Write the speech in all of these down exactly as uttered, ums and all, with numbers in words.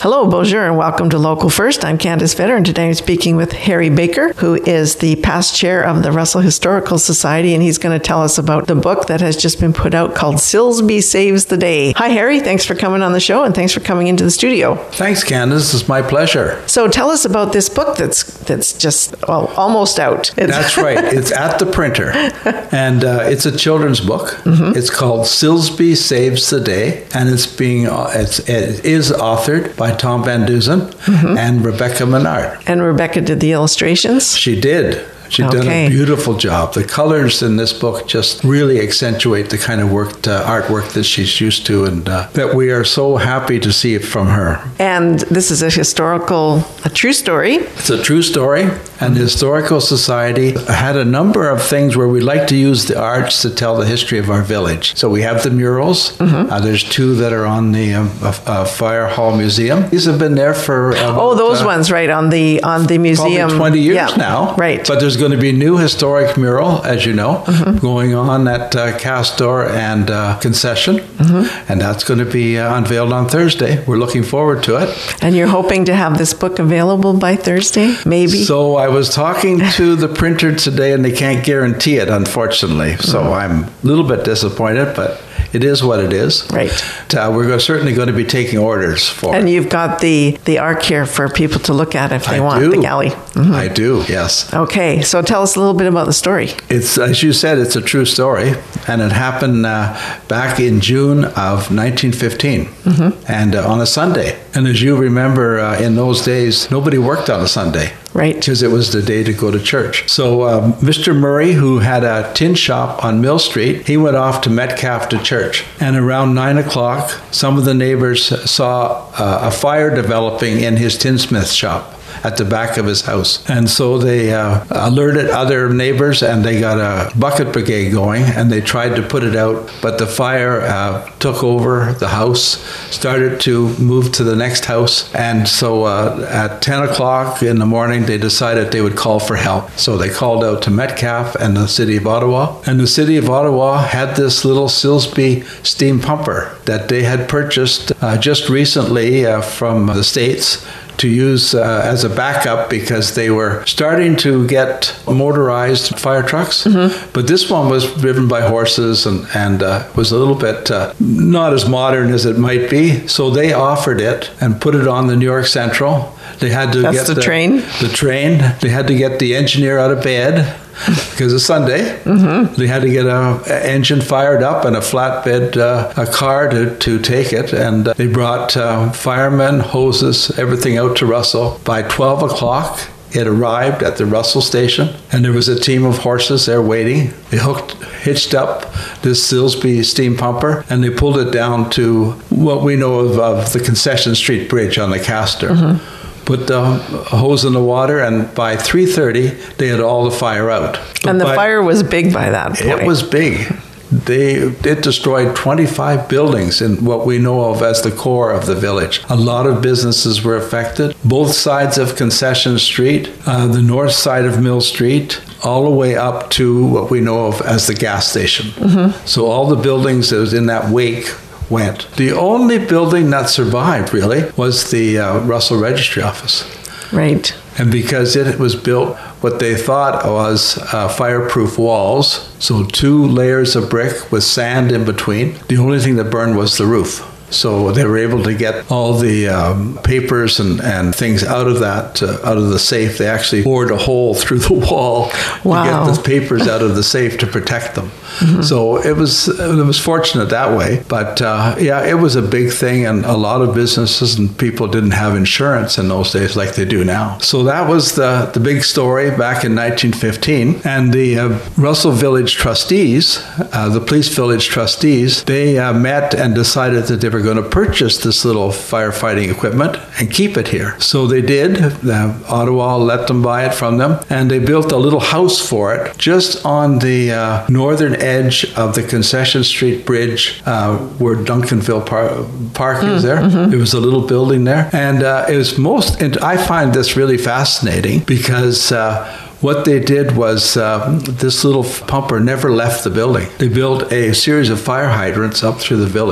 Hello, bonjour, and welcome to Local First. I'm Candace Vetter, and today I'm speaking with Harry Baker, who is the past chair of the Russell Historical Society, and he's going to tell us about the book that has just been put out called Silsbee Saves the Day. Hi, Harry. Thanks for coming on the show, and thanks for coming into the studio. Thanks, Candace. It's my pleasure. So tell us about this book that's that's just, well, almost out. It's that's right. It's at the printer, and uh, it's a children's book. Mm-hmm. It's called Silsbee Saves the Day, and it's being it's, it is authored by Tom Van Dusen mm-hmm. and Rebecca Menard. And Rebecca did the illustrations? She did. She did okay. a beautiful job. The colors in this book just really accentuate the kind of work, uh, artwork that she's used to, and uh, that we are so happy to see it from her. And this is a historical, a true story. It's a true story, and the Historical Society had a number of things where we like to use the arts to tell the history of our village. So we have the murals. Mm-hmm. Uh, there's two that are on the um, uh, uh, Fire Hall Museum. These have been there for about, oh, those uh, ones, right on the on the museum. Probably twenty years yeah, now. Right. But there's going to be a new historic mural, as you know, mm-hmm. going on at uh, Castor and uh, Concession, mm-hmm. and that's going to be uh, unveiled on Thursday. We're looking forward to it. And you're hoping to have this book available by Thursday, maybe? So I was talking to the printer today, and they can't guarantee it, unfortunately. So mm-hmm. I'm a little bit disappointed, but it is what it is. Right. Uh, we're go- certainly going to be taking orders for and it. you've got the, the arc here for people to look at if they I want, do. the galley. Mm-hmm. I do, yes. Okay, so tell us a little bit about the story. It's, as you said, it's a true story, and it happened uh, back in June of nineteen fifteen, mm-hmm. and uh, on a Sunday. And as you remember, uh, in those days, nobody worked on a Sunday. Right. Because it was the day to go to church. So um, Mister Murray, who had a tin shop on Mill Street, he went off to Metcalfe to church. And around nine o'clock, some of the neighbors saw uh, a fire developing in his tinsmith shop at the back of his house. And so they uh, alerted other neighbors, and they got a bucket brigade going, and they tried to put it out, but the fire uh, took over the house, started to move to the next house, and so uh, at ten o'clock in the morning, they decided they would call for help. So they called out to Metcalfe and the City of Ottawa, and the City of Ottawa had this little Silsbee steam pumper that they had purchased uh, just recently uh, from the States to use uh, as a backup, because they were starting to get motorized fire trucks. Mm-hmm. But this one was driven by horses and, and uh, was a little bit uh, not as modern as it might be. So they offered it and put it on the New York Central. They had to That's get the, the train. The train. They had to get the engineer out of bed, because it's Sunday. Mm-hmm. They had to get a, a engine fired up and a flatbed uh, a car to, to take it, and uh, they brought uh, firemen, hoses, everything out to Russell. By twelve o'clock, it arrived at the Russell station, and there was a team of horses there waiting. They hooked, hitched up this Silsbee steam pumper, and they pulled it down to what we know of, of the Concession Street Bridge on the Castor. Mm-hmm. Put the hose in the water, and by three thirty, they had all the fire out. But and the by, fire was big by that point. It was big. They it destroyed twenty-five buildings in what we know of as the core of the village. A lot of businesses were affected. Both sides of Concession Street, uh, the north side of Mill Street, all the way up to what we know of as the gas station. Mm-hmm. So all the buildings that was in that wake went. The only building that survived, really, was the uh, Russell Registry Office. Right. And because it was built what they thought was uh, fireproof walls, so two layers of brick with sand in between, the only thing that burned was the roof. So they were able to get all the um, papers and, and things out of that, uh, out of the safe. They actually bored a hole through the wall wow. to get the papers out of the safe to protect them. Mm-hmm. So it was it was fortunate that way. But uh, yeah, it was a big thing, and a lot of businesses and people didn't have insurance in those days like they do now. So that was the, the big story back in nineteen fifteen. And the uh, Russell Village trustees, uh, the Police Village trustees, they uh, met and decided that they were going to purchase this little firefighting equipment and keep it here. So they did. Uh, Ottawa let them buy it from them, and they built a little house for it just on the uh, northern edge of the Concession Street Bridge, uh, where Duncanville Par- Park mm, is there. Mm-hmm. There was a little building there, and uh, it was most. And I find this really fascinating because Uh, what they did was uh, this little pumper never left the building. They built a series of fire hydrants up through the village.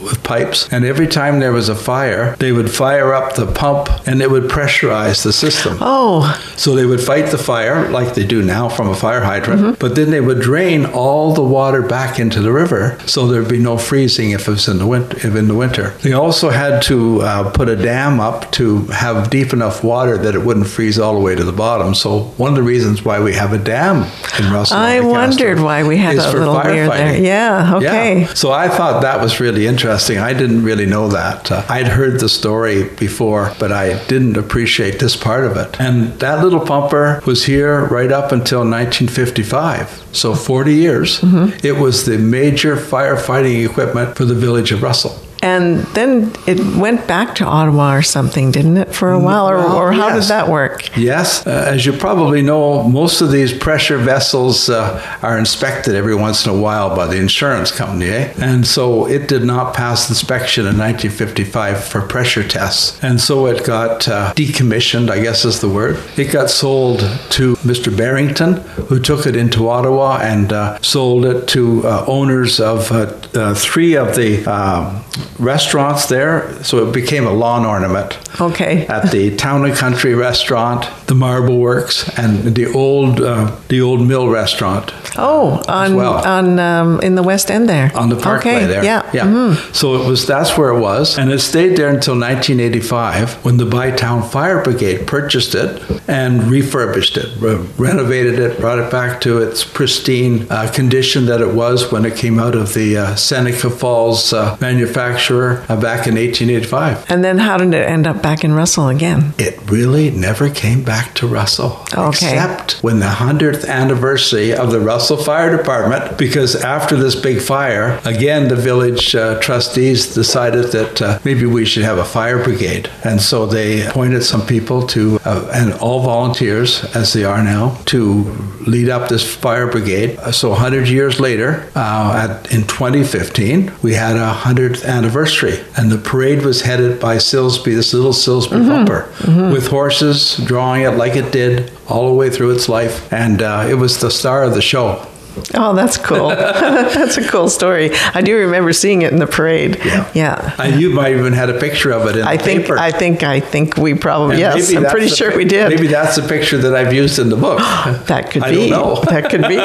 with pipes. And every time there was a fire, they would fire up the pump and it would pressurize the system. Oh. So they would fight the fire like they do now from a fire hydrant, mm-hmm. but then they would drain all the water back into the river so there'd be no freezing if it was in the winter. If in the winter. They also had to uh, put a dam up to have deep enough water that it wouldn't freeze all the way to the bottom. So one of the reasons why we have a dam in Russell, I wondered why we had a little weir there. Yeah, okay. Yeah. So I thought that was really interesting. I didn't really know that. Uh, I'd heard the story before, but I didn't appreciate this part of it. And that little pumper was here right up until nineteen fifty-five. So forty years. Mm-hmm. It was the major firefighting equipment for the village of Russell. And then it went back to Ottawa or something, didn't it, for a while? Or, well, or how yes. did that work? Yes. Uh, as you probably know, most of these pressure vessels uh, are inspected every once in a while by the insurance company, eh? And so it did not pass inspection in nineteen fifty-five for pressure tests. And so it got uh, decommissioned, I guess is the word. It got sold to Mister Barrington, who took it into Ottawa and uh, sold it to uh, owners of uh, uh, three of the um, restaurants there, so it became a lawn ornament. Okay. At the Town and Country restaurant, the Marble Works, and the old uh, the old Mill restaurant. Oh, on well. on um, in the West End there. On the Parkway okay. there. Yeah. Yeah. Mm-hmm. So it was that's where it was, and it stayed there until nineteen eighty-five when the Bytown Fire Brigade purchased it and refurbished it, re- renovated it, brought it back to its pristine uh, condition that it was when it came out of the uh, Seneca Falls uh, manufacturer uh, back in eighteen eighty-five. And then how did it end up back in Russell again? It really never came back to Russell, okay. except when the hundredth anniversary of the Russell Fire Department, because after this big fire, again, the village uh, trustees decided that uh, maybe we should have a fire brigade. And so they appointed some people to, uh, and all volunteers, as they are now, to lead up this fire brigade. So one hundred years later, uh, at, in twenty fifteen, we had a hundredth anniversary, and the parade was headed by Silsby, this little Silsby mm-hmm. pumper, mm-hmm. with horses drawing it like it did all the way through its life, and uh, it was the star of the show. Oh, that's cool. That's a cool story. I do remember seeing it in the parade. Yeah. Yeah. And you might even had a picture of it in I the think, paper. I think I think we probably, and yes, I'm pretty sure the, we did. Maybe that's the picture that I've used in the book. That could I be. don't know. That could be.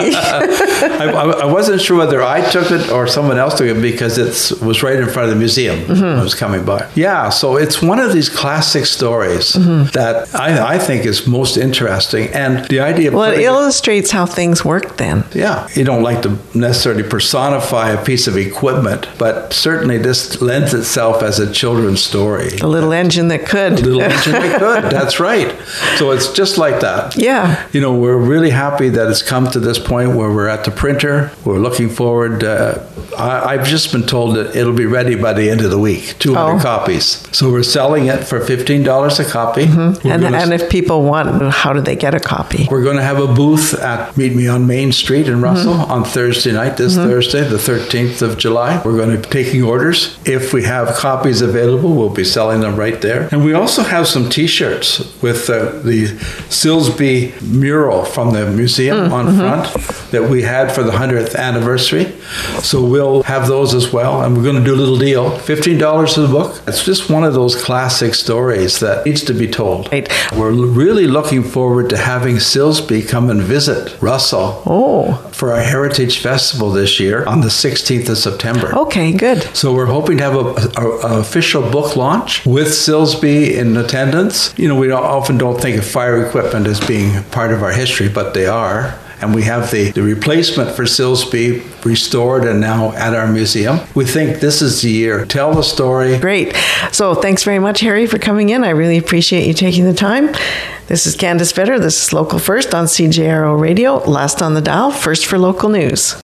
I, I wasn't sure whether I took it or someone else took it because it was right in front of the museum mm-hmm. when I was coming by. Yeah, so it's one of these classic stories mm-hmm. that I, I think is most interesting. And the idea of Well, it it, illustrates how things work then. Yeah. You don't like to necessarily personify a piece of equipment, but certainly this lends itself as a children's story. A little engine that could. A little engine that could. That's right. So it's just like that. Yeah. You know, we're really happy that it's come to this point where we're at the printer. We're looking forward. Uh, I, I've just been told that it'll be ready by the end of the week, two hundred oh. copies. So we're selling it for fifteen dollars a copy. Mm-hmm. And, and if people want, how do they get a copy? We're going to have a booth at Meet Me on Main Street in Russell mm-hmm. on Thursday night, this mm-hmm. Thursday, the thirteenth of July. We're going to be taking orders. If we have copies available, we'll be selling them right there. And we also have some T-shirts with uh, the Silsby mural from the museum mm-hmm. on front that we had for the hundredth anniversary. So we'll have those as well. And we're going to do a little deal. fifteen dollars for the book. It's just one of those classic stories that needs to be told. Right. We're really looking forward to having Silsby come and visit Russell oh. for our Heritage Festival this year on the sixteenth of September. Okay, good. So we're hoping to have an official book launch with Silsby in attendance. You know, we don't, often don't think of fire equipment as being part of our history, but they are. And we have the, the replacement for Silsby restored and now at our museum. We think this is the year. Tell the story. Great. So thanks very much, Harry, for coming in. I really appreciate you taking the time. This is Candace Vetter. This is Local First on C J R O Radio. Last on the dial, first for local news.